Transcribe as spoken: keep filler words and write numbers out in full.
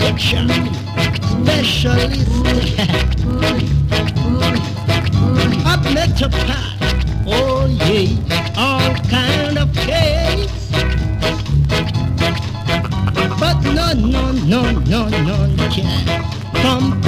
addiction specialist. I've met a pot, oh yeah, all kind of case. But no, no, no, no, no, can come